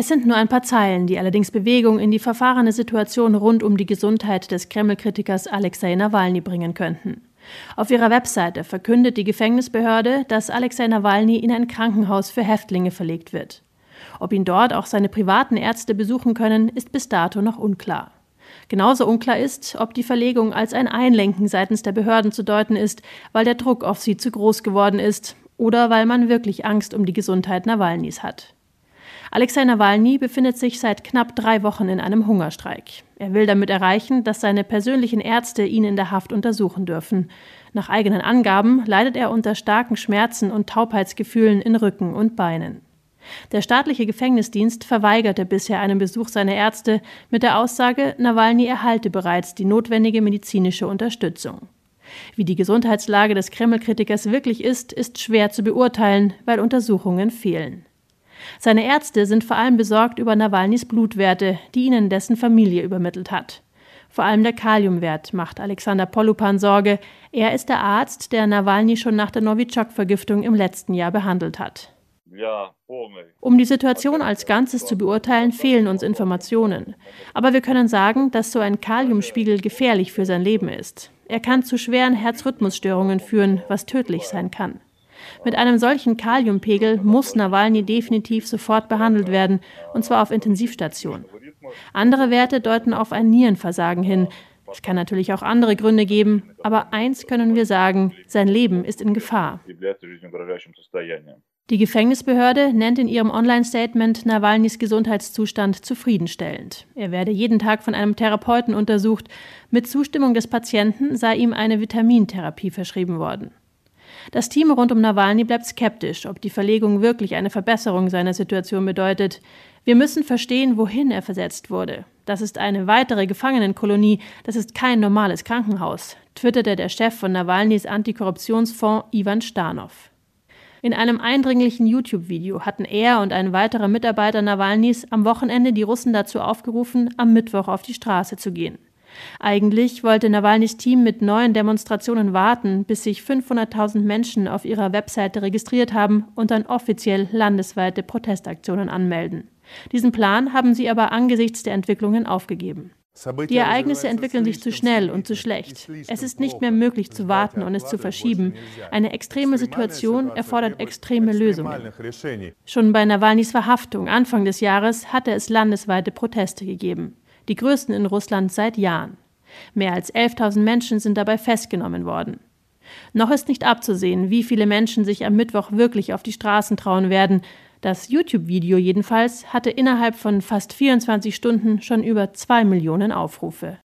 Es sind nur ein paar Zeilen, die allerdings Bewegung in die verfahrene Situation rund um die Gesundheit des Kreml-Kritikers Alexei Nawalny bringen könnten. Auf ihrer Webseite verkündet die Gefängnisbehörde, dass Alexei Nawalny in ein Krankenhaus für Häftlinge verlegt wird. Ob ihn dort auch seine privaten Ärzte besuchen können, ist bis dato noch unklar. Genauso unklar ist, ob die Verlegung als ein Einlenken seitens der Behörden zu deuten ist, weil der Druck auf sie zu groß geworden ist oder weil man wirklich Angst um die Gesundheit Nawalnys hat. Alexei Nawalny befindet sich seit knapp 3 Wochen in einem Hungerstreik. Er will damit erreichen, dass seine persönlichen Ärzte ihn in der Haft untersuchen dürfen. Nach eigenen Angaben leidet er unter starken Schmerzen und Taubheitsgefühlen in Rücken und Beinen. Der staatliche Gefängnisdienst verweigerte bisher einen Besuch seiner Ärzte mit der Aussage, Nawalny erhalte bereits die notwendige medizinische Unterstützung. Wie die Gesundheitslage des Kreml-Kritikers wirklich ist schwer zu beurteilen, weil Untersuchungen fehlen. Seine Ärzte sind vor allem besorgt über Nawalnys Blutwerte, die ihnen dessen Familie übermittelt hat. Vor allem der Kaliumwert macht Alexander Polupan Sorge. Er ist der Arzt, der Nawalny schon nach der Novichok-Vergiftung im letzten Jahr behandelt hat. Um die Situation als Ganzes zu beurteilen, fehlen uns Informationen. Aber wir können sagen, dass so ein Kaliumspiegel gefährlich für sein Leben ist. Er kann zu schweren Herzrhythmusstörungen führen, was tödlich sein kann. Mit einem solchen Kaliumpegel muss Nawalny definitiv sofort behandelt werden, und zwar auf Intensivstation. Andere Werte deuten auf ein Nierenversagen hin. Es kann natürlich auch andere Gründe geben, aber eins können wir sagen, sein Leben ist in Gefahr. Die Gefängnisbehörde nennt in ihrem Online-Statement Nawalnys Gesundheitszustand zufriedenstellend. Er werde jeden Tag von einem Therapeuten untersucht. Mit Zustimmung des Patienten sei ihm eine Vitamintherapie verschrieben worden. Das Team rund um Nawalny bleibt skeptisch, ob die Verlegung wirklich eine Verbesserung seiner Situation bedeutet. Wir müssen verstehen, wohin er versetzt wurde. Das ist eine weitere Gefangenenkolonie, das ist kein normales Krankenhaus, twitterte der Chef von Nawalnys Antikorruptionsfonds Ivan Stanov. In einem eindringlichen YouTube-Video hatten er und ein weiterer Mitarbeiter Nawalnys am Wochenende die Russen dazu aufgerufen, am Mittwoch auf die Straße zu gehen. Eigentlich wollte Nawalnys Team mit neuen Demonstrationen warten, bis sich 500.000 Menschen auf ihrer Webseite registriert haben und dann offiziell landesweite Protestaktionen anmelden. Diesen Plan haben sie aber angesichts der Entwicklungen aufgegeben. Die Ereignisse entwickeln sich zu schnell und zu schlecht. Es ist nicht mehr möglich zu warten und es zu verschieben. Eine extreme Situation erfordert extreme Lösungen. Schon bei Nawalnys Verhaftung Anfang des Jahres hatte es landesweite Proteste gegeben. Die größten in Russland seit Jahren. Mehr als 11.000 Menschen sind dabei festgenommen worden. Noch ist nicht abzusehen, wie viele Menschen sich am Mittwoch wirklich auf die Straßen trauen werden. Das YouTube-Video jedenfalls hatte innerhalb von fast 24 Stunden schon über 2 Millionen Aufrufe.